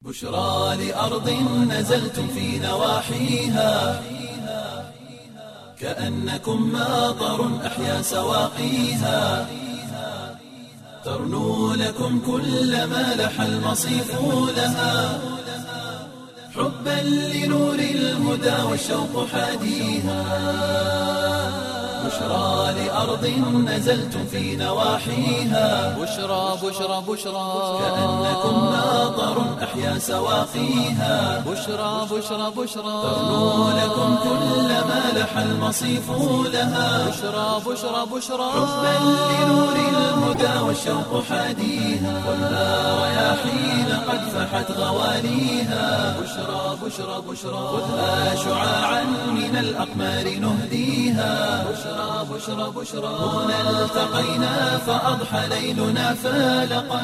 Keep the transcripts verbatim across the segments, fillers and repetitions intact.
بشرى لأرض نزلتم في نواحيها كأنكم ماطر أحيا سواقيها ترنو لكم كل ما لح المصيف لها حبا لنور الهدى والشوق حاديها بشرى لأرض نزلتم في نواحيها بشرى بشرى بشرى كأنكم ماطر أحيا سواقيها بشرى بشرى بشرى ترنو لكم كل ما لح المصيف لها بشرى بشرى بشرى حبا لنور الهدى والشوق حاديها والنار رياحين قد فحت غواليها بشرى بشرى بشرى خذها شعاعا من الأقمار نهديها بشرى بشرى بشرى هنا التقينا فأضحى ليلنا فالقا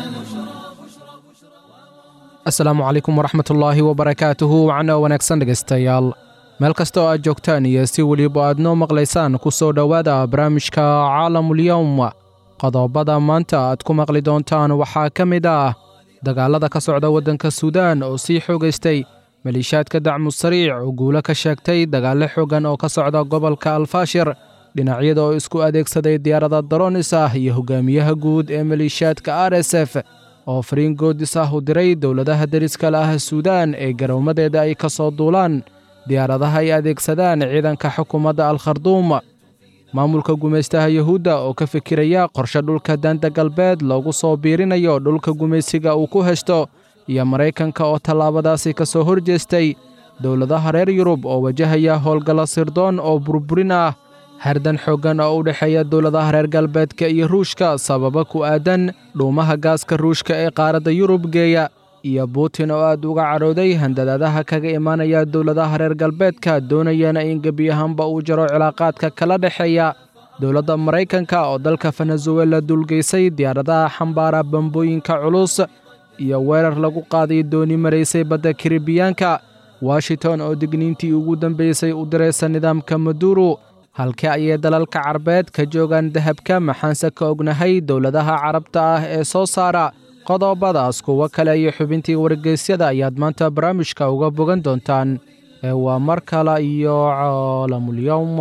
asalaamu calaykum waraxmatullaahi wabarakaatuhu wacno wanaagsan dhegaystayaal meel kasta oo aad joogtaan iyo si weliba aad noo maqlaysaan ku soo dhowaada barnaamijka caalamulyowm qodobada maanta aad ku maqli doontaan waxaa ka mid ah dagaalada ka socda waddanka suudaan oo sii xoogaystay maliishaadka dacmu sariic oo guulo ka sheegtay dagaallo xooggan oo ka socda gobolka alfaashir dhinacyada oo isku adeegsaday diyaarada daroonis ah iyo hogaamiyaha guud ee maliishaadka r s f oo fariin goodis ah u diray dowladaha deriska la ah suudaan ee garowmadeeda ay ka soo duulaan diyaaradaha ay adeegsadaan ciidanka xukuumadda al-kharduum maamulka gumaystaha yuhuudda oo ka fikiraya qorshe dhulka daanta galbeed loogu soo biirinayo dhulka gumaysiga uu ku heshto iyo maraykanka oo tallaabadaasi ka soo hor jeestay dowladaha reer yurub oo wajahaya howlgalla sirdoon oo burburin ah hardan xooggan oo u dhexeeya dowladaha reer galbeedka iyo ruushka sababa ku aadan dhuumaha gaaska ruushka ee qaaradda yurub geeya iyo buutin oo aad uga cadhooday handadaadaha kaga imaanaya dowladaha reer galbeedka doonayana in gebi ahaanba uu jaro cilaaqaadka kala dhexeeya dowladda maraykanka oo dalka venezuela dulgaysay diyaaradaha xambaara bambooyinka culus iyo weerar lagu qaaday dooni maraysay badda karibiyaanka washington oo digniintii ugu dambaysay u diraysa nidaamka maduro halkee ayay dalalka carbeed ka joogaan dahabka maxaanse ka ognahay dowladaha carabta ah ee soo saara qodobadaas kuwo kale iyo xubintii wargeysyada ayaad maanta barnaamijka uga bogan doontaan ee waa mar kale iyo caalamulyowm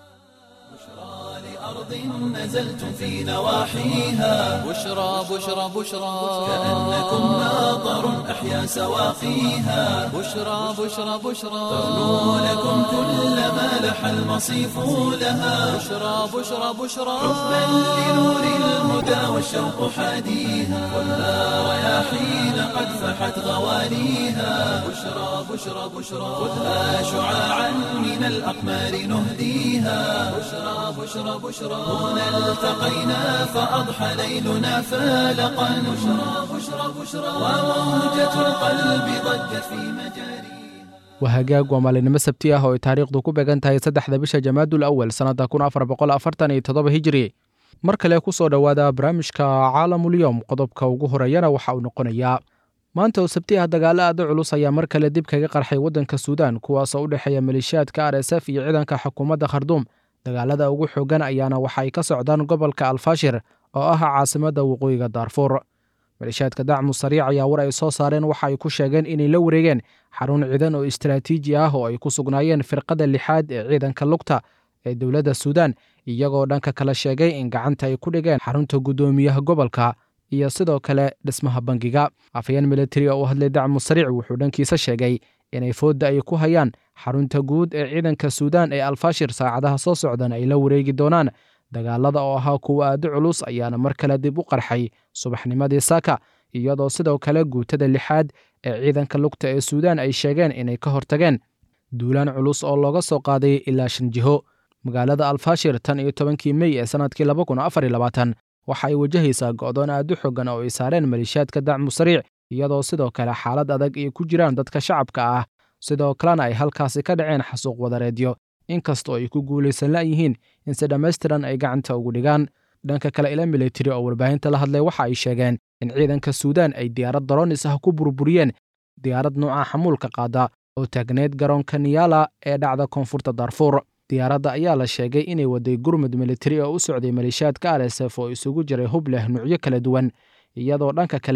نزلتم في نواحيها بشرى بشرى بشرى كأنكم ماطر أحيا سواقيها بشرى بشرى بشرى ترنو لكم كل ما لح المصيف لها بشرى بشرى بشرى حبا لنور الهدى والشوق حاديها والنار رياحين قد فحت غواليها بشرى بشرى بشرى خذها شعاعا من الأقمار نهديها بشرى بشرى بشرى هنا التقينا فأضحى ليلنا فالقا بشرى بشرى بشرى وموجة القلب ضجت في مجاريها wahagaag waa maalinimo sabti ah oo ay taariikhdu ku beegan tahay saddexda bisha jamaadul awal sannadda kun afar boqol afartan iyo toddoba hijri mar kale ku soo dhowaada barnaamijka caalamulyowm qodobka ugu horeeyana waxa uu noqonayaa maanta oo sabti ah dagaalo aad u culus ayaa mar kale dib kaga qarxay waddanka suudaan kuwaasoo u dhexeeya maliishaadka r s f iyo ciidanka xukuumadda kharduum dagaalada ugu xooggan ayaana waxa ay ka socdaan gobolka alfaashir oo ah caasimadda waqooyiga daarfuur maliishaadka dacmu sariic ayaa war ay soo saareen waxa ay ku sheegeen inay la wareegeen xarun ciidan oo istaraatiiji ah oo ay ku sugnaayeen firqada lixaad ee ciidanka lugta ee dowladda suudaan iyagoo dhanka kale sheegay in gacanta ay ku dhigeen xarunta guddoomiyaha gobolka iyo sidoo kale dhismaha bangiga afhayeen militari oo u hadlay dacmu sariic wuxuu dhankiisa sheegay inay foodda ay ku hayaan xarunta guud ee ciidanka suudaan ee alfaashir saacadaha soo socdan ay la wareegi doonaan dagaalada oo ahaa kuwa aad u culus ayaana mar kale dib u qarxay subaxnimadii saaka iyadoo sidoo kale guutada lixaad ee ciidanka lugta ee suudaan ay sheegeen inay ka hortageen duulaan culus oo looga soo qaaday ilaa shan jiho magaalada alfaashir tan iyo tobankii mey ee sannadkii laba kun afar iyo labaatan waxa ay wajahaysaa go'doon aad u xoogan oo ay saareen maliishaadka dacmu sariic iyadoo sidoo kale xaalad adag ay ku jiraan dadka shacabka ah sidoo kalena ay halkaasi ka dhaceen xasuuq wadareedyo inkastoo ay ku guulaysan la'yihiin in si dhammaystiran ay gacanta ugu dhigaan dhanka kale ila militari oo warbaahinta la hadlay waxa ay sheegeen in ciidanka suudaan ay diyaarad daroonis ah ku burburiyeen diyaarad nooca xamuulka qaada oo taagneed garoonka niyala ee dhacda koonfurta daarfuur diyaaradda ayaa la sheegay inay waday gurmud militari oo u socday maliishaadka r s f oo isugu jiray hub leh nuucyo kala duwan iyadoo dhanka kale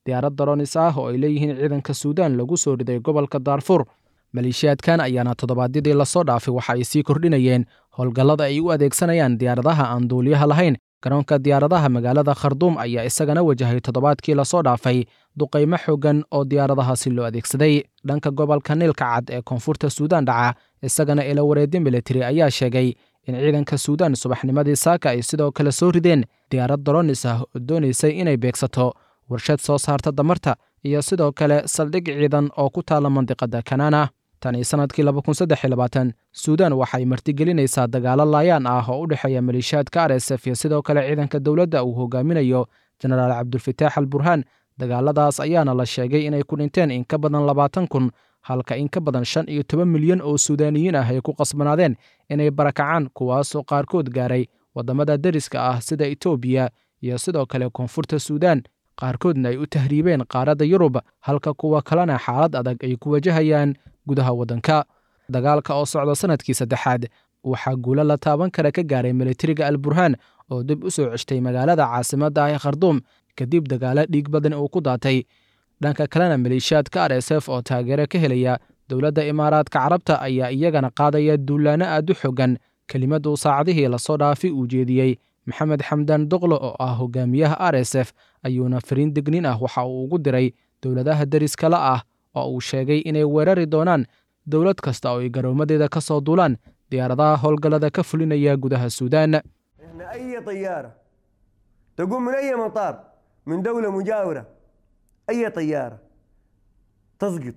diyaarad daroonis ah oo ay leeyihiin ciidanka suudaan lagu soo riday gobolka daarfuur maleeshiyaadkan ayaana toddobaadyadii lasoo dhaafay waxa ay sii kordhinayeen howlgallada ay u adeegsanayaan diyaaradaha aan duuliyaha lahayn garoonka diyaaradaha magaalada kharduum ayaa isagana wajahay toddobaadkii lasoo dhaafay duqaymo xooggan oo diyaaradahaasi loo adeegsaday dhanka gobolka niilka cad ee koonfurta suudaan dhaca isagana ilawareedyo militari ayaa sheegay in ciidanka suudaan subaxnimadii saaka ay sidoo kale soo rideen diyaarad daroonis ah oo doonaysay inay beegsato warshad soo saarta damarta iyo sidoo kale saldhig ciidan oo ku taala mandiqada kanaana tani sanadkii laba kun saddex iyo labaatan suudaan waxay martigelinaysaa dagaalo laayaan ah oo u dhexeeya maleeshiyaadka r s f iyo sidoo kale ciidanka dowladda uu hogaaminayo jenaraal cabdulfataax al burhaan dagaaladaas ayaana la sheegay inay ku dhinteen in ka badan labaatan kun halka in ka badan shan iyo toban milyan oo suudaaniyiin ah ay ku qasbanaadeen inay barakacaan kuwaasoo qaarkood gaaray waddamada deriska ah sida etoobiya iyo sidoo kale koonfurta suudaan qaarkoodna ay u tahriibeen qaaradda yurub halka kuwa kalena xaalad adag ay ku wajahayaan gudaha waddanka dagaalka oo socda sanadkii saddexaad waxaa guulo la taaban kara ka gaaray militariga al burhaan oo dib u soo ceshtay magaalada caasimadda ah ee kharduum kadib dagaalo dhiig badan uu ku daatay dhanka kalena maleeshiyaadka r s f oo taageero ka helaya dowladda imaaraadka carabta ayaa iyagana qaadaya duulaano aad u xogan kelimaduu saacadihii lasoo dhaafi uu jeediyey maxamed xamdaan doqlo oo ah hogaamiyaha r s f ayuuna fariin dignin ah waxa uu ugu diray dowladaha deriskala ah oo uu sheegay inay weerari doonaan dowlad kasta oo ay garoomadeeda ka soo duulaan diyaaradaha howlgallada ka fulinaya gudaha suudaan أي طيارة تقوم من أي مطار من دولة مجاورة أي طيارة تسقط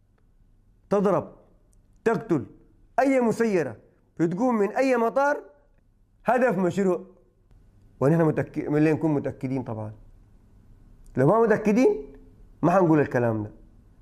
تضرب تقتل أي مسيرة بتقوم من أي مطار هدف مشروع ونحن متأكد من اللي نكون متأكدين طبعا لو ما متأكدين ما حنقول الكلام ده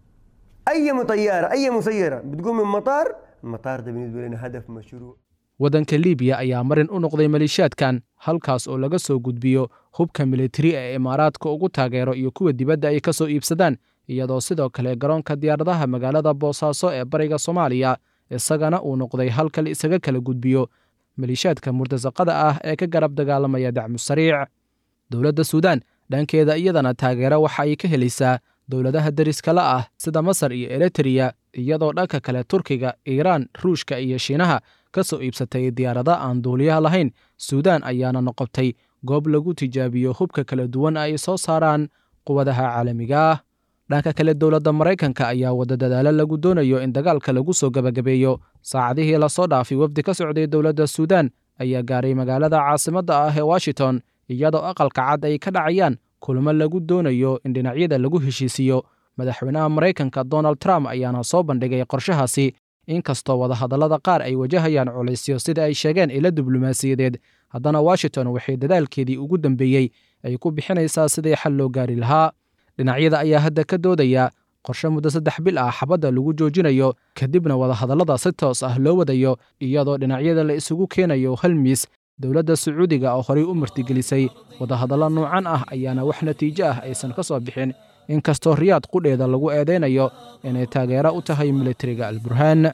أي طيارة أي مسيرة بتقوم من مطار المطار ده بالنسبة لنا هدف مشروع waddanka liibiya ayaa marin u noqday maleeshiyaadkan halkaas oo laga soo gudbiyo hubka militari ee imaaraadka ugu taageero iyo kuwa dibadda ay ka soo iibsadaan iyadoo sidoo kale garoonka diyaaradaha magaalada boosaaso ee bariga soomaaliya isagana uu noqday halka la isaga kala gudbiyo maleeshiyaadka murtasaqada ah ee ka garab dagaalamaya dacmu sariic dowladda suudaan dhankeeda iyadana taageero waxa ay ka helaysaa dowladaha deriskala ah sida masar iyo eritreya iyadoo dhanka kale turkiga iiraan ruushka iyo shiinaha ka soo iibsatay diyaarada aan duuliyaha lahayn suudaan ayaana noqotay goob lagu tijaabiyo hubka kala duwan ay soo saaraan quwadaha caalamiga ah dhanka kale dowladda maraykanka ayaa wada dadaalo lagu doonayo in dagaalka lagu soo gabagabeeyo saacadihii lasoo dhaafay wafdi ka socday dowladda suudaan ayaa gaaray magaalada caasimadda ah ee washington iyadoo aqalka cad ay ka dhacayaan kulamo lagu doonayo in dhinacyada lagu heshiisiyo madaxweynaha maraykanka donald trump ayaana soo bandhigay qorshahaasi inkastoo wadahadallada qaar ay wajahayaan culaysyo sida ay sheegeen ilo diblomaasiyadeed haddana washington waxay dadaalkeedii ugu dambeeyey ay ku bixinaysaa sidii xal loo gaari lahaa dhinacyada ayaa hadda ka doodaya qorshe muddo saddex bil ah xabadda lagu joojinayo kadibna wadahadallada si toos ah loo wadayo iyadoo dhinacyada la isugu keenayo hal miis dowladda sacuudiga oo horey u martigelisay wadahadallo noocan ah ayaana wax natiijo ah aysan ka soo bixin inkastoo riyaad qudheeda lagu eedeynayo inay taageero u tahay militariga alburhaan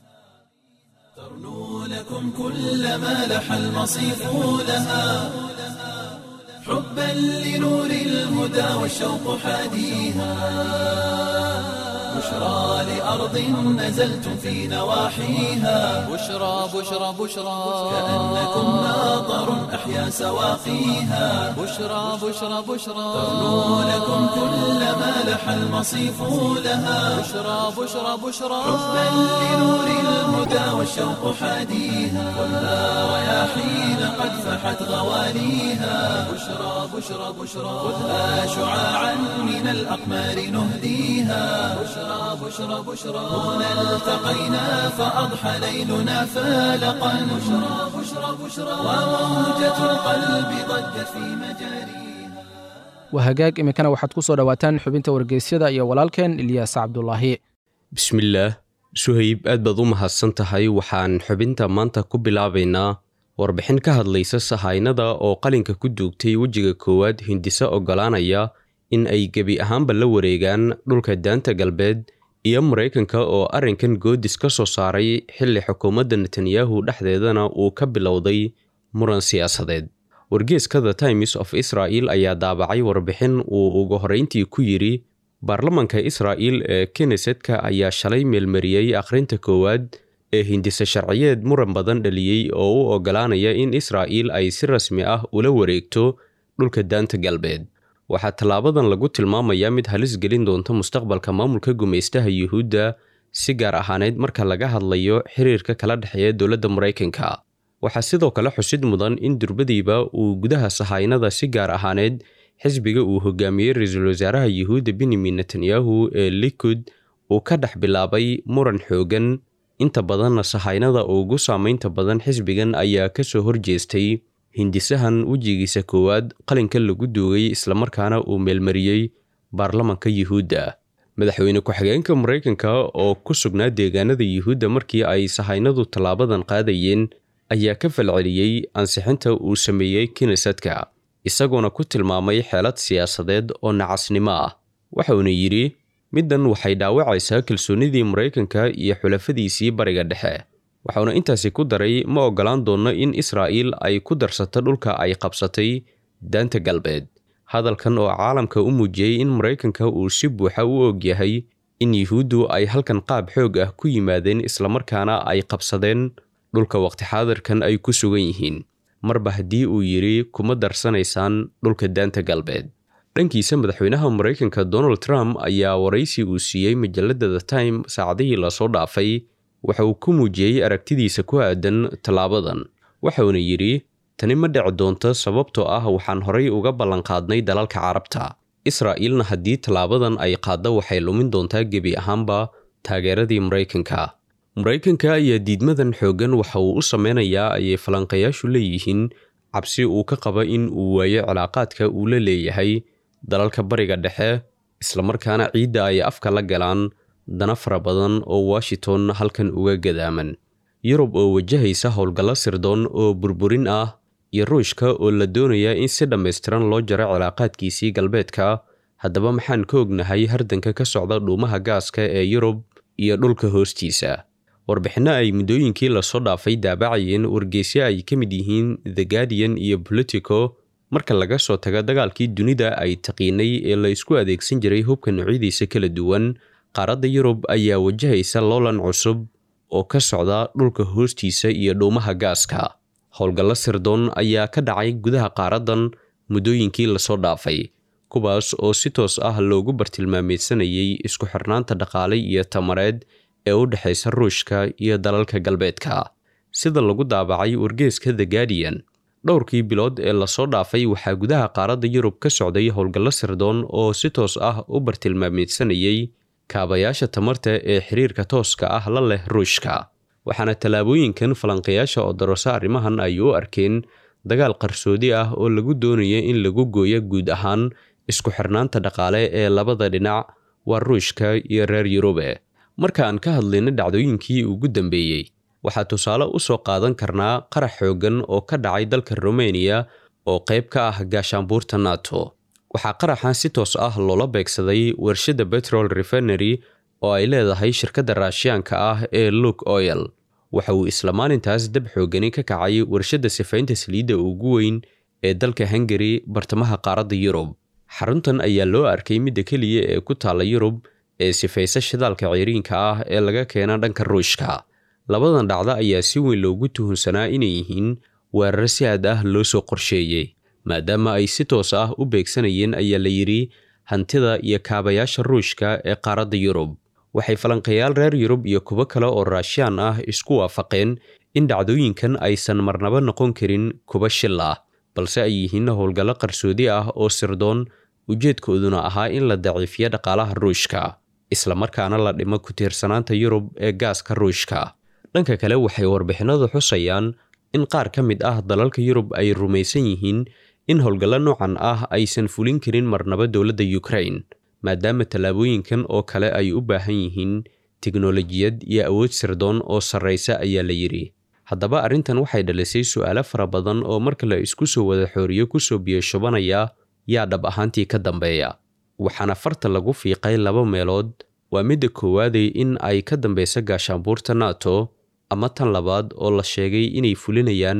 ترنو لكم كل ما لح المصيف لها حبا لنور الهدى والشوق حاديها بشرى لأرض نزلتم في نواحيها بشرى بشرى بشرى كأنكم ناظر أحيا سواقيها بشرى بشرى بشرى ترنو لكم كل ما لح المصيف لها بشرى بشرى بشرى حبا لنور الهدى والشوق حاديها والها رياحين قد فحت غواليها بشرى بشرى بشرى خذها شعاعا من الأقمار نهديها بشرى بشرى بشرى هنا التقينا فأضحى ليلنا فالقا بشرى بشرى بشرى وموجة القلب ضجت في مجاريها wahagaag iminkana waxaad ku soo dhowaataan xubinta wargeysyada iyo walaalkeen ilyaas cabdulaahi bismillaah suhayb aad baad u mahadsan tahay waxaan xubinta maanta ku bilaabaynaa warbixin ka hadlaysa sahaynada oo qalinka ku duugtay wejiga koowaad hindise oggolaanaya in ay gebi ahaanba la wareegaan dhulka daanta galbeed iyo maraykanka oo arrinkan goodis ka soo saaray xilli xukuumadda netanyahu dhexdeedana uu ka bilowday muran siyaasadeed wargeeska The Times of Israel ayaa daabacay warbixin uu ugu horreyntii ku yidhi baarlamanka Israa'iil ee Knessetka ayaa shalay meelmariyey akhrinta koowaad ee hindise sharciyeed muran badan dhaliyey oo u ogolaanaya in Israa'iil ay si rasmi ah ula wareegto dhulka daanta galbeed. Waxaa tallaabadan lagu tilmaamayaa mid halis gelin doonta mustaqbalka maamulka gumaystaha Yuhuudda si gaar ahaaneed marka laga hadlayo xiriirka kala dhexeeya dowladda Mareykanka. Waxaa sidoo kale xusid mudan in durbadiiba uu gudaha sahaynada si gaar ahaaneed xisbiga uu hogaamiyey ra'iisul wasaaraha Yuhuudda Benjamin Netanyahu ee Likud uu ka dhex bilaabay muran xoogan. Inta badanna sahaynada ugu saameynta badan xisbigan ayaa ka soo horjeestay hindisahan wejigiisa koowaad qalinka lagu duugay islamarkaana uu meelmariyey baarlamanka Yuhuudda. Madaxweyne ku-xigeenka Mareykanka oo ku sugnaa deegaanada Yuhuudda markii ay sahaynadu tallaabadan qaadayeen ayaa ka falceliyey ansixinta uu sameeyey Knessetka, isagoona ku tilmaamay xeelad siyaasadeed oo nacasnimo ah. Waxauna yidhi middan waxay dhaawacaysaa kalsoonidii Mareykanka iyo xulafadiisii bariga dhexe. Waxauna intaasi ku daray ma ogolaan doono in Israa'iil ay ku darsato dhulka ay qabsatay daanta galbeed. Hadalkan oo caalamka u muujiyey in Mareykanka uu si buuxa u og yahay in Yuhuuddu ay halkan qaab xoog ah ku yimaadeen islamarkaana ay qabsadeen dhulka waqti xaadirkan ay ku sugan yihiin. Marba haddii uu yidhi kuma darsanaysaan dhulka daanta galbeed. Dhankiisa madaxweynaha Mareykanka Donald Trump ayaa waraysi uu siiyey majalladda The Time saacadihii la soo dhaafay waxa uu ku muujiyey aragtidiisa ku aadan tallaabadan. Waxauna yidhi tani ma dhici doonto sababtoo ah waxaan horay uga ballan qaadnay dalalka Carabta. Israa'iilna haddii tallaabadan ay qaaddo waxay lumin doontaa gebi ahaanba taageeradii Mareykanka. Mareykanka ayaa diidmadan xoogan waxa uu u sameynayaa ayay falanqayaashu leeyihiin cabsi uu ka qaba in uu waayo cilaaqaadka uu la leeyahay dalalka bariga dhexe islamarkaana ciidda ay afka la galaan dana fara badan oo Washington halkan uga gadaaman. Yurub oo wajahaysa howlgallo sirdoon oo burburin ah iyo Ruushka oo la doonaya in si dhammaystiran loo jaro cilaaqaadkiisii galbeedka. Haddaba maxaan ka ognahay hardanka ka socda dhuumaha gaaska ee Yurub iyo dhulka hoostiisa? Warbixino ay muddooyinkii la soo dhaafay daabacayeen wargeysyo ay ka mid yihiin The Guardian iyo Politico. Marka laga soo tago dagaalkii dunida ay taqiinay ee la isku adeegsan jiray hubka noocyadiisa kala duwan, qaaradda Yurub ayaa wajahaysa loolan cusub oo ka socda dhulka hoostiisa iyo dhuumaha gaaska. Howlgallo sirdoon ayaa ka dhacay gudaha qaaraddan muddooyinkii la soo dhaafay, kuwaas oo si toos ah loogu bartilmaameedsanayay isku xirnaanta dhaqaale iyo tamareed ee u dhexaysa Ruushka iyo dalalka galbeedka. Sida lagu daabacay wargeeska The Guardian, dhowrkii bilood ee la soo dhaafay waxaa gudaha qaaradda Yurub ka socday howlgallo sirdoon oo si toos ah u bartilmaameedsanayay kaabayaasha tamarta ee xiriirka tooska ah la leh Ruushka. Waxaana tallaabooyinkan falanqayaasha oo daroosa arrimahan ay u arkeen dagaal qarsoodi ah oo lagu doonaya in lagu gooyo guud ahaan isku xirnaanta dhaqaale ee labada dhinac waa Ruushka iyo reer Yurube. Marka aan ka hadlayno dhacdooyinkii ugu dambeeyey, waxaa tusaale u soo qaadan karnaa qarax xoogan oo ka dhacay dalka Romania oo qayb ka ah gaashaanbuurta NATO. Waxaa qaraxan si toos ah loola beegsaday warshadda Petrol Refinery oo ay leedahay shirkadda Raashiyaanka ah ee Luke Oil. Waxa uu isla maalintaas dab xoogani ka kacay warshadda sifaynta saliidda ugu weyn ee dalka Hungary bartamaha qaaradda Yurub. Xaruntan ayaa loo arkay midda keliya ee ku taala Yurub ee sifaysa shidaalka ciriinka ah ee laga keena dhanka Ruushka. Labadan dhacdo ayaa si weyn loogu tuhunsanaa inay yihiin weerar si aad ah loo soo qorsheeyey, maadaama ay si toos ah u beegsanayeen ayaa la yidhi hantida iyo kaabayaasha Ruushka ee qaaradda Yurub. Waxay falanqayaal reer Yurub iyo kuwo kale oo Raashiyaan ah isku waafaqeen in dhacdooyinkan aysan marnaba noqon karin kuwa shil ah, balse ay yihiin howlgallo qarsoodi ah oo sirdoon ujeedkooduna ahaa in la daciifiyo dhaqaalaha Ruushka, isla markaana la dhimo ku tiirsanaanta Yurub ee gaaska Ruushka. Dhanka kale waxay warbixinadu xusayaan in qaar ka mid ah dalalka Yurub ay rumaysan yihiin in howlgallo noocan ah aysan fulin karin marnaba dowladda Ukraine, maadaama tallaabooyinkan oo kale ay u baahan yihiin tiknoolajiyad iyo awood sirdoon oo sarreysa ayaa la yidhi. Haddaba arrintan waxay dhalisay su'aalo fara badan oo marka la isku soo wada xooriyo ku soo biyashubanaya yaa dhab ahaantii ka dambeeya. Waxaana farta lagu fiiqay laba meelood. Waa midda koowaadey in ay ka dambeysa gaashaanbuurta NATO, ama tan labaad oo la sheegay inay fulinayaan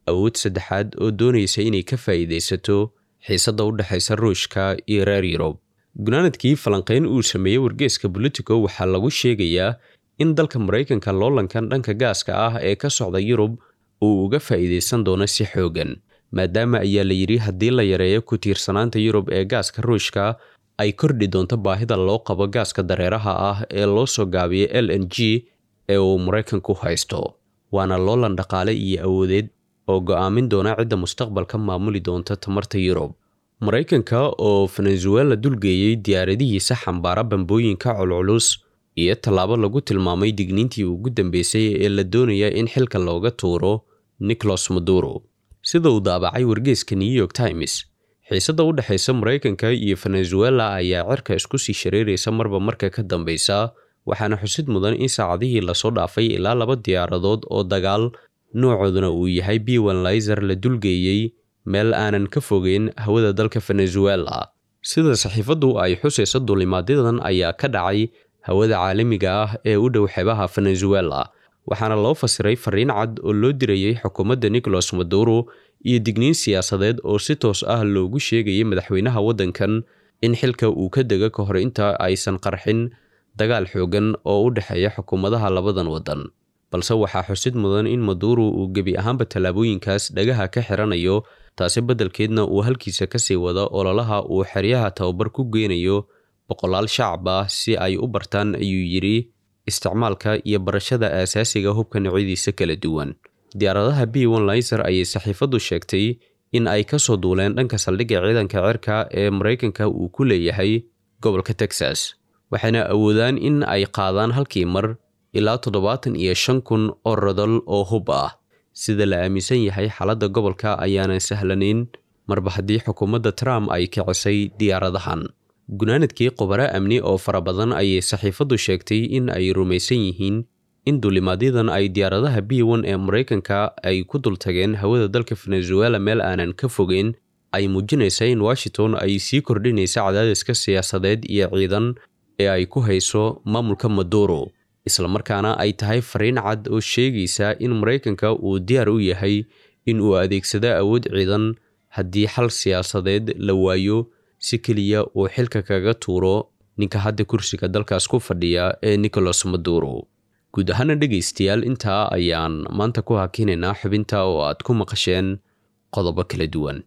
awood saddexaad oo doonaysa inay ka faa'iidaysato xiisadda u dhexaysa ruushka iyo reer yurub. gunaanadkii falanqayn uu sameeyey wargeeska Politico waxaa lagu sheegayaa in dalka Maraykanka loolankan dhanka gaaska ah ee ka socda Yurub uu uga faa'iidaysan doono si xoogan, maadaama ayaa la yidhi haddii la yareeyo ku tiirsanaanta Yurub ee gaaska ruushka ay kordhi doonto baahida loo qabo gaaska dareeraha ah ee loo soo gaabiyey L N G ee uu Maraykanku haysto. waana loolan dhaqaale iyo awoodeed oo go'aamin doona cidda mustaqbalka maamuli doonta tamarta Yurub. Maraykanka oo Venezuela dulgeeyay diyaaradihiisa xambaara bambooyinka culculus iyo tallaabo lagu tilmaamay digniintii ugu dambeysay ee la doonaya in xilka looga tuuro Nicolas Maduro. Sida uu daabacay wargeeska New York Times, xiisadda u dhaxaysa Maraykanka iyo Venezuela ayaa cirka isku sii shareeraysa marba marka ka dambeysa, waxaana xusid mudan in saacadihii la soo dhaafay ilaa laba diyaaradood oo dagaal noocooduna uu yahay B one laser la dulgeeyay meel aanan ka fogeyn hawada dalka Venezuela. Sida saxiifadu ay xusayso, duulimaadyadan ayaa ka dhacay hawada caalamiga ah ee u dhow xeebaha Venezuela, waxaana loo fasiray fariin cad oo loo dirayay xukuumadda Nicolas Maduro iyo digniin siyaasadeed oo si toos ah loogu sheegayay madaxweynaha waddankan in xilka uu ka dega ka hor inta aysan qarxin dagaal xoogan oo u dhexeeya xukuumadaha labadan waddan. balse waxaa xusid mudan in Maduro uu gebi ahaanba tallaabooyinkaas dhagaha ka xiranayo, taasi beddelkeedna uu halkiisa ka sii wada ololaha uu xeryaha tababar ku geynayo boqolaal shacab ah si ay u bartaan, ayuu yidhi, isticmaalka iyo barashada aasaasiga hubka noocyadiisa kala duwan. Diyaaradaha B one laser ayay saxiifadu sheegtay in ay ka soo duuleen dhanka saldhigga ciidanka cirka ee Maraykanka uu ku leeyahay gobolka Texas, waxayna awoodaan in ay qaadaan halkii mar ilaa toddobaatan iyo shan kun oo rodol oo hub ah. Sida la aaminsan yahay, xaaladda gobolka ayaana sahlanayn marba haddii xukuumadda Trump ay kicisay diyaaradahan. gunaanadkii khubaro amni oo fara badan ayay saxiifadu sheegtay in ay rumaysan yihiin in duulimaadyadan ay diyaaradaha B one ee Maraykanka ay ku dultageen hawada dalka Venezuela meel aanan ka fogeyn ay muujinaysa in Washington ay sii kordhinaysa cadaadiska siyaasadeed iyo ciidan ee ay ku hayso maamulka Maduro, isla markaana ay tahay fariin cad oo sheegaysa in Maraykanka uu diyaar u yahay in uu adeegsado awood ciidan haddii xal siyaasadeed la waayo, si keliya uu xilka kaga tuuro ninka hadda kursiga dalkaas ku fadhiya ee Nicolas Maduro. guud ahaan dhegaystayaal, intaa ayaan maanta ku hakinaynaa xubinta oo aad ku maqasheen qodobo kala duwan.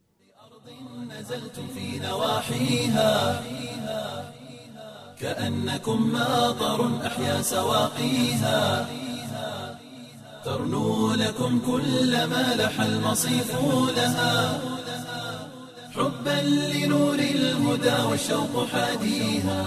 كأنكم ماطر أحيا سواقيها ترنو لكم كل ما لح المصيف لها حبا لنور الهدى والشوق حاديها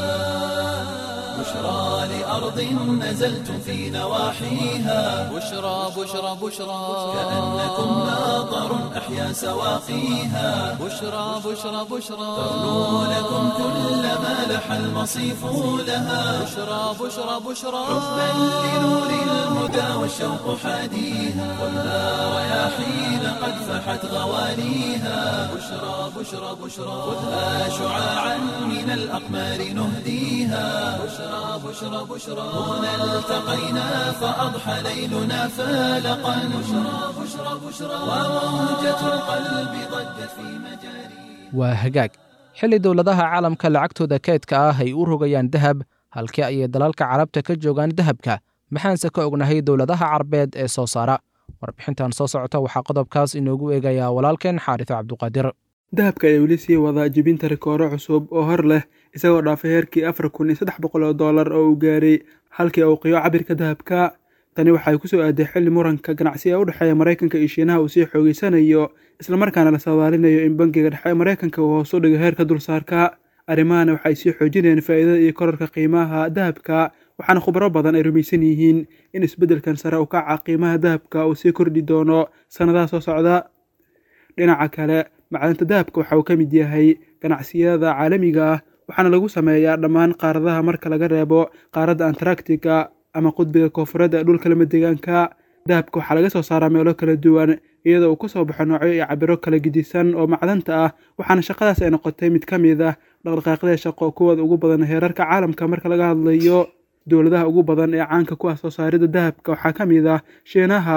بشرى لأرض نزلتم في نواحيها بشرى بشرى بشرى كأنكم ماطر أحيا سواقيها بشرى بشرى بشرى ترنو لكم كل ما لح المصيف لها بشرى بشرى بشرى حبا لنور الهدى والشوق حاديها والها رياحين قد فحت غوانيها بشرى بشرى بشرى خذها شعاعا من الأقمار نهديها بشرى بشرى بشرى هنا التقينا فأضحى ليلنا فالقا بشرى بشرى بشرى وموجة القلب ضجت في مجاري. waa hagaag xilli dowladaha caalamka lacagtooda kaydka ah ay u rogayaan dahab halkii ay dalalka carabta ka joogaan dahabka, maxaanse ka ognahay dowladaha carbeed ee soo saara? warbixintan soo socota waxaa qodobkaas inoogu eegayaa walaalkeen xaarisa cabduqaadir. dahabka ayaa weli sii wada jibinta rikooro cusub oo hor leh, isagoo dhaafay heerkii afar kun iyo saddex boqol oo dollar oo uu gaaray halkii uu qiyo cabirka dahabka. tani waxay ku soo aaday xilli muranka ganacsiga u dhexeeya Maraykanka iyo Shiinaha uu sii xoogeysanayo, isla markaana la saadaalinayo in bangiga dhexe Maraykanka uu hoos u dhigo heerka dulsaarka. arrimahana waxay sii xoojinayaan faa'iidada iyo kororka qiimaha dahabka, waxaana khubaro badan ay rumaysan yihiin in isbeddelkan sare u kaca qiimaha dahabka uu sii kordhi doono sanadaha soo socda. dhinaca kale, macdanta dahabka waxa uu ka mid yahay ganacsiyada caalamiga ah, waxaana lagu sameeyaa dhammaan qaaradaha marka laga reebo qaaradda Antarctica ama qudbiga koonfureed ee dhulka lama deegaanka. dahabka waxaa laga soo saaraa meelo kala duwan, iyadoo uu ku soo baxo noocyo iyo cabiro kala gedisan oo macdanta ah, waxaana shaqadaas ay noqotay mid ka mid ah dhaqdhaqaaqyada shaqo kuwooda ugu badan heerarka caalamka marka laga hadlayo. dowladaha ugu badan ee caanka ku ah soo saaridda dahabka waxaa ka mid ah Shiinaha,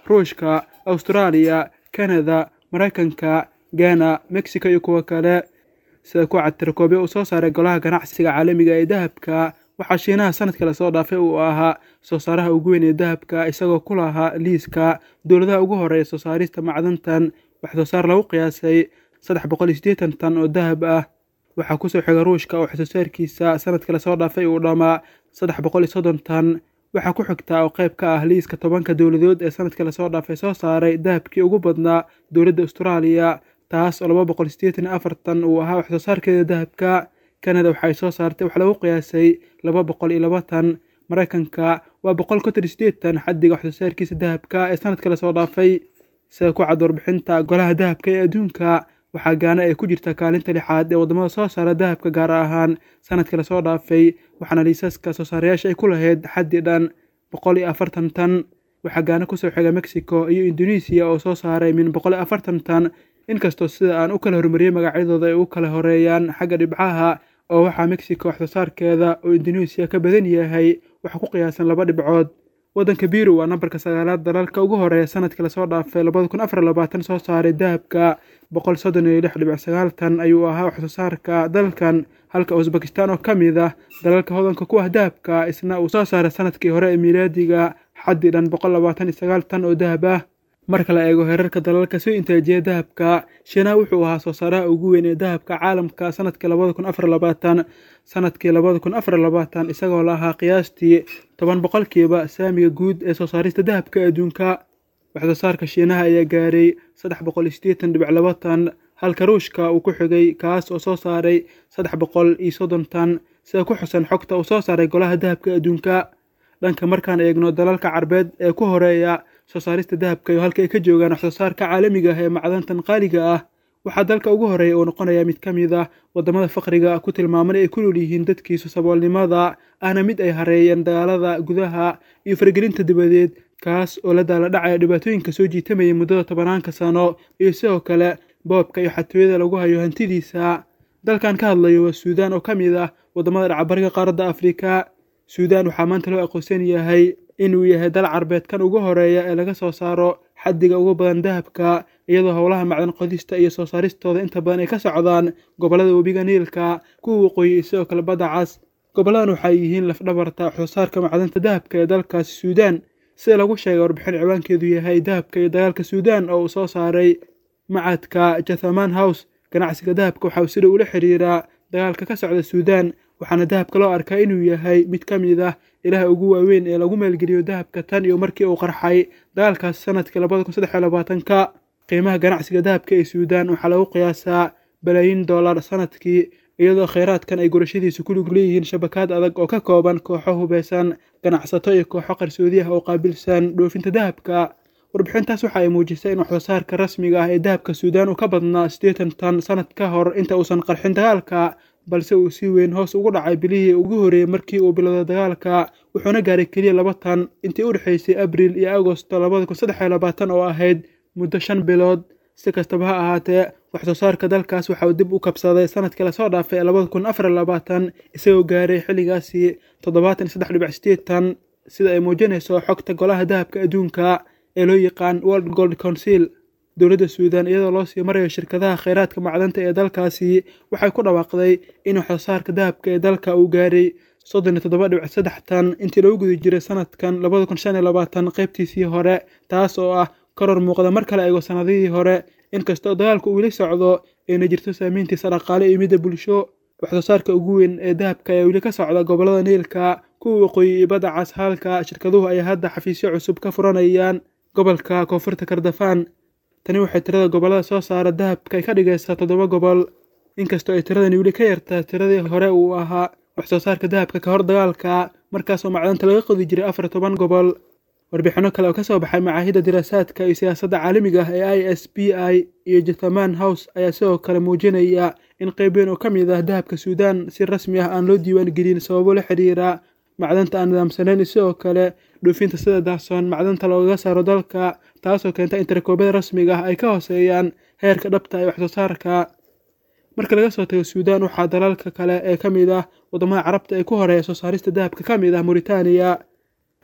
ruushka, Austraaliya, Kanada, Maraykanka, Ghana, Mexico iyo kuwa kale. sida ku cad tirakoobyo uu soo saaray golaha ganacsiga caalamiga ee dahabka, waxaa Shiinaha sanadkii la soo dhaafay uu ahaa soo saaraha ugu weyn ee dahabka, isagoo ku lahaa liiska dowladaha ugu horeeya soo saarista macdantan. wax soo saar lagu qiyaasay saddex boqol iyo siddeetan tan oo dahab ah. waxaa ku soo xiga Ruushka oo wax soo saarkiisa sanadkii la soo dhaafay uu dhamaa saddex boqol iyo soddon tan. waxaa ku xigta oo qayb ka ah liiska tobanka dowladood ee sanadkii la soo dhaafay soo saaray dahabkii ugu badnaa dowladda Austraaliya, taas oo laba boqol iyo siddeetan iyo afar tan uu ahaa wax soo saarkeeda dahabka. Kanada waxay soo saartay wax lagu qiyaasay laba boqol iyo laba tan. Maraykanka waa boqol konton iyo siddeed tan xaddiga wax soo saarkiisa dahabka ee sanadkii la soo dhaafay. sida ku cad warbixinta golaha dahabka ee adduunka, waxaa Gaana ay ku jirta kaalinta lixaad ee wadamada soo saara dahabka gaar ahaan sanadkii la soo dhaafay, waxaana liisaska soo saarayaasha ay ku lahayd xaddi dhan boqol iyo afartan tan. waxaa Gaana ku soo xiga Mexico iyo Indonesia oo soo saaray min boqol iyo afartan tan. inkastoo sida aan u kala horumariyay magacyadooda ay u kala horeeyaan xagga dhibcaha, oo waxaa Mexico wax soo saarkeeda oo Indonesia ka badan yahay waxa ku qiyaasan laba dhibcood. waddanka Peru waa nambarka sagaalaad dalalka ugu horeeya sanadkii la soo dhaafay laba kun afar iyo labaatan soo saaray dahabka boqol soddon iyo lix dhibic sagaal tan ayuu ahaa wax soo saarka dalkan, halka Uzbekistan oo ka mid ah dalalka hodanka ku ah dahabka isna uu soo saaray sanadkii hore ee miilaadiga xaddi dhan boqol labaatan iyo sagaal tan oo dahab ah. marka la eego heerarka dalalka soo intaajiyay dahabka, Shiinaha wuxuu ahaa soo saaraha ugu weyn ee dahabka caalamka sanadkii laba kun afar iyo labaatan. sanadkii laba kun afar iyo labaatan isagoo lahaa qiyaastii toban boqolkiiba saamiga guud ee soo saarista dahabka adduunka. wax soo saarka Shiinaha ayaa gaaray saddex boqol iyo siddeetan dhibic laba tan, halka Ruushka uu ku xigay kaas oo soo saaray saddex boqol iyo soddon tan, sida ku xusan xogta uu soo saaray golaha dahabka adduunka. dhanka markaan eegno dalalka Carbeed ee ku horeeya soo saarista dahabka iyo halka ay ka joogaan wax soo saarka caalamiga ah ee macdantan qaaliga ah, waxaa dalka ugu horeeya uu noqonayaa mid ka mid ah wadamada faqriga ku tilmaaman ay ku nool yihiin dadkiisu saboolnimada, ahna mid ay hareeyeen dagaalada gudaha iyo faragelinta dibadeed, kaas oo la daala dhacaya dhibaatooyinka soo jiitamayay muddada tobanaanka sano iyo sidoo kale boobka iyo xatooyada lagu hayo hantidiisa. dalkan ka hadlayo waa Suudaan oo ka mid ah wadamada dhacbariga qaaradda Afrika. Suudaan waxaa maanta loo aqoonsan yahay inuu yahay dal Carbeed kan ugu horeeya ee laga soo saaro xaddiga ugu badan dahabka, iyadoo howlaha macdan qodista iyo soo saaristooda inta badan ay ka socdaan gobollada webiga Niilka, kuwa waqooyi iyo sidoo kale Badda Cas. goboladan waxay yihiin laf-dhabarta wax soo saarka macdanta dahabka ee dalkaasi Suudaan, sida lagu sheegay warbixin ciwaankeedu yahay dahabka iyo dagaalka Suudaan oo uu soo saaray macadka Jathaman House. ganacsiga dahabka waxa uu sida ula xiriiraa dagaalka ka socda Suudaan, waxaana dahabka loo arkaa inuu yahay mid ka mid ah ilaha ugu waaweyn ee lagu maalgeliyo dahabka tan iyo markii uu qarxay dagaalkaas sanadkii laba kun saddex iyo labaatan-ka. qiimaha ganacsiga dahabka ee Suudaan waxaa lagu qiyaasaa balaayiin dollar sanadkii, iyadoo kheyraadkan ay gurashadiisu ku lug leeyihiin shabakad adag oo ka kooban kooxo hubeysan, ganacsato iyo kooxo qarsoodi ah oo qaabilsan dhoofinta dahabka. warbixintaas waxa ay muujisay in wax soo saarka rasmiga ah ee dahabka Suudaan uu ka badnaa siddeetan tan sanad ka hor inta uusan qarxin dagaalka, balse uu si weyn hoos ugu dhacay bilihii ugu horeeyay markii uu bilowday dagaalka, wuxuuna gaaray keliya laba tan intii u dhexaysay Abriil iyo Agoosto laba kun saddex iyo labaatan oo ahayd muddo shan bilood. si kastaba ha ahaatee, wax soo saarka dalkaas waxa uu dib u kabsaday sanadkii la soo dhaafay ee laba kun afar iyo labaatan, isagoo gaaray xilligaasi toddobaatan iyo saddex dhibic siddeed tan, sida ay muujinayso xogta golaha dahabka adduunka ee loo yaqaan World Gold Council. dowladda Suudaan iyadoo loo sii marayo shirkadaha kheyraadka macdanta ee dalkaasi waxay ku dhawaaqday in wax soo saarka dahabka ee dalka uu gaaray soddon iyo toddoba dhibic saddex tan intii lagu guda jiray sanadkan laba kun shan iyo labaatan qaybtiisii hore, taas oo ah koror muuqda marka la eego sanadihii hore. inkastoo dagaalku uu weli socdo ayna jirto saameyntiisa dhaqaale iyo midda bulsho, wax soo saarka ugu weyn ee dahabka ayaa weli ka socda gobollada Niilka, kuwa waqooyi iyo Badda Cas, halka shirkaduhu ay hadda xafiisyo cusub ka furanayaan gobolka koonfurta Kordofaan. tani waxay tirada gobollada soo saara dahabka ay ka dhigaysaa toddoba gobol, inkastoo ay tiradani weli ka yartaa tiradii hore uu ahaa wax soo saarka dahabka ka hor dagaalka, markaasoo macdanta laga qodi jiray afar iyo toban gobol. warbixino kale oo ka soo baxay macaahidda diraasaadka iyo siyaasadda caalamiga ah ee I S P I iyo Jathaman House ayaa sidoo kale muujinaya in qayb weyn oo ka mid ah dahabka Suudaan si rasmi ah aan loo diiwaan gelin sababo la xiriira macdanta aan nidaamsanayn, sidoo kale dhoofinta sida daahsoon macdanta looga saaro dalka, taasoo keenta in tirakoobada rasmiga ah ay ka hooseeyaan heerka dhabta ee wax soo saarka. marka laga soo tago Suudaan, waxaa dalalka kale ee ka mid ah wadamada Carabta ee ku horeeya soo saarista dahabka ka mid ah Mauritania.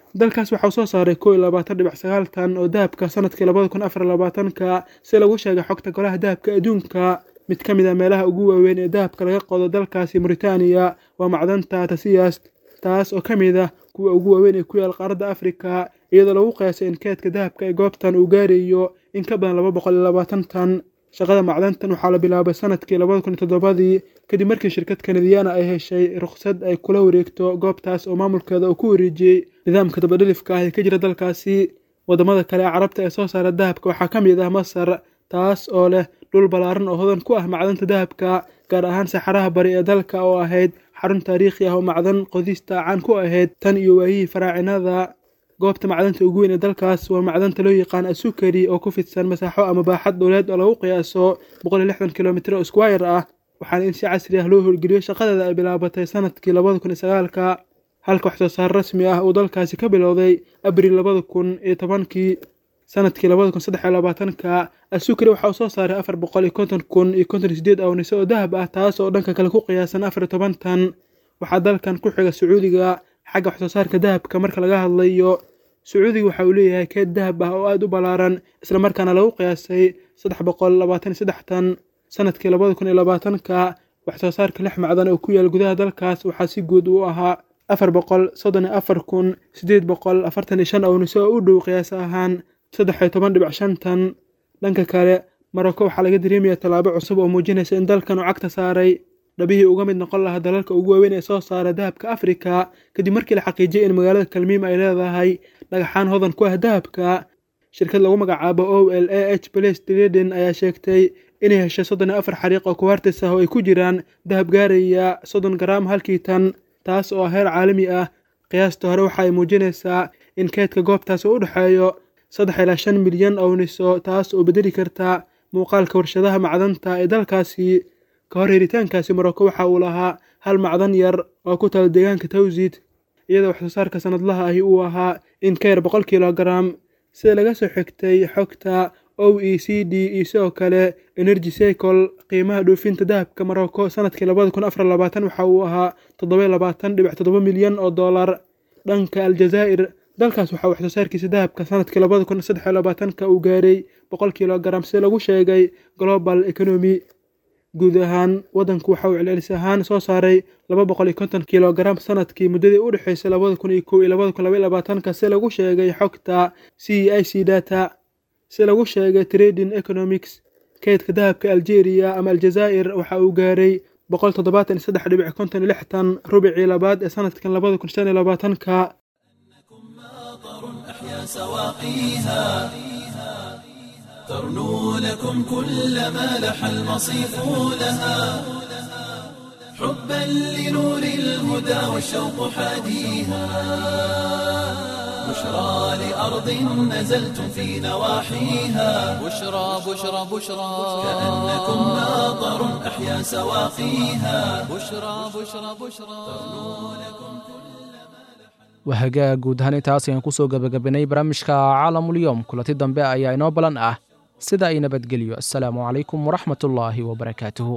dalkaas waxaa soo saaray kow iyo labaatan dhibic sagaal tan oo dahabka sanadkii labada kun afar iyo labaatanka si lagu sheegay xogta golaha dahabka adduunka. mid ka mid ah meelaha ugu waaweyn ee dahabka laga qodo dalkaasi Mauritania waa macdanta Tasiyas, taas oo ka mid ah kuwa ugu waaweyn ee ku yaal qaaradda Afrika, iyadoo lagu qiyaasay in keedka dahabka ee goobtan uu gaarayo in ka badan laba boqol iyo labaatan tan. shaqada macdantan waxaa la bilaabay sanadkii labada kun iyo toddobadii kadib markii shirkad Kanadiyaana ay heshay rukhsad ay kula wareegto goobtaas oo maamulkeeda uu ku wareejiyey nidaamka dabadhilifka ah ee ka jira dalkaasi. wadamada kale ee carabta ee soo saara dahabka waxaa ka mid ah Masar, taas oo leh dhul ballaaran oo hodan ku ah macdanta dahabka, gaar ahaan saxaraha bari ee dalka oo ahayd xarun taariikhi ah oo macdan qodista caan ku ahayd tan iyo waayihii faraacinada. goobta macdanta ugu weyn ee dalkaas waa macdanta loo yaqaan asukari oo ku fidsan masaaxo ama baaxad dhuleed oo lagu qiyaaso boqol iyo lixdan kilomitir oo square ah, waxaana in si casri ah loo howlgeliyo shaqadeeda ay bilaabatay sanadkii labada kun iyo sagaalka, halka wax soo saar rasmi ah uu dalkaasi ka bilowday abriil labada kun iyo tobankii. sanadkii labada kun saddex iyo labaatanka asukari waxa uu soo saaray afar boqol iyo konton kun iyo konton iyo sideed awnis oo dahab ah, taas oo dhanka kale ku qiyaasan afar iyo toban tan. waxaa dalkan ku xiga Sacuudiga xagga wax soo saarka dahabka. marka laga hadlayo Sacuudiga waxa uu leeyahay keed dahab ah oo aad u ballaaran, isla markaana lagu qiyaasay saddex boqol labaatan iyo saddex tan. sanadkii labada kun iyo labaatanka wax soo saarka lix macdan oo ku yaal gudaha dalkaas waxaa si guud u ahaa afar boqol soddon iyo afar kun sideed boqol afartan iyo shan awnis oo u dhow qiyaas ahaan saddex iyo toban dhibic shan tan. dhanka kale Morocco waxaa laga dareemayaa tallaabo cusub oo muujinaysa in dalkan uu cagta saaray dhabihii uga mid noqon lahaa dalalka ugu waaweyn ee soo saara dahabka Afrika, kadib markii la xaqiijiyay in magaalada Kalmiim ay leedahay dhagaxaan hodan ku ah dahabka. shirkad lagu magacaabo O L A H Place Trading ayaa sheegtay inay heshay soddon iyo afar xariiq oo kuwaartis ah oo ay ku jiraan dahab gaaraya soddon garaam halkii tan, taas oo heer caalami ah. qiyaasta hore waxa ay muujinaysaa in keedka goobtaas uu u dhexeeyo saddex ilaa shan milyan awniso, taas oo bedeli karta muuqaalka warshadaha macdanta ee dalkaasi. ka hor helitaankaasi Morocco waxa uu lahaa hal macdan yar oo ku taal deegaanka Tawziid, iyadoo wax soo saarka sanadlaha ahi uu ahaa in ka yar boqol kiilogaraam. sida laga soo xigtay xogta O E C D iyo sidoo kale Energy Cycle, qiimaha dhoofinta dahabka Morocco sanadkii labada kun afar iyo labaatan waxa uu ahaa toddoba iyo labaatan dhibic toddoba milyan oo dollar. dhanka Aljazaa'ir, dalkaas waxaa wax soo saarkiisa dahabka sanadkii labada kun saddex iyo labaatanka uu gaaray boqol kiilogaraam sida lagu sheegay Global Economy. guud ahaan waddanku waxa uu celcelis ahaan soo saaray laba boqol iyo konton kiilogaraam sanadkii muddadii u dhaxaysay labada kun iyo kow iyo labada kun laba iyo labaatanka si lagu sheegay xogta C I C data. si lagu sheegay Trading Economics, keydka dahabka Algeria ama Aljazaa'ir waxa uu gaaray boqol toddobaatan iyo saddex dhibic konton iyo lix tan rubicii labaad ee sanadkan labada kun shan iyo labaatanka. ترنو لكم كل ما لح المصيف لها حبا لنور الهدى والشوق حاديها بشرى لأرض نزلتم في نواحيها بشرى بشرى بشرى كأنكم ماطر أحيا سواقيها بشرى بشرى بشرى wahagaa guud ahaan intaas ayaan kusoo gabagabanay barnaamijka caalamulyoom. kulanti dambe ayaa inoo balan ah, sida ay nabadgelyo. assalaamu calaykum waraxmatullaahi wabarakaatuhu.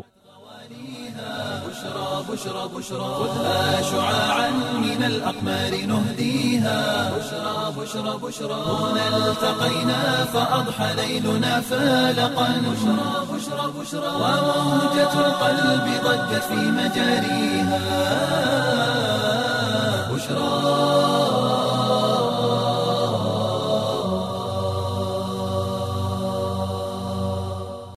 بشرى بشرى بشرى خذها شعاعا من الأقمار نهديها بشرى بشرى بشرى هنا التقينا فأضحى ليلنا فالقا بشرى بشرى بشرى وموجة القلب ضجت في مجاريها بشرى.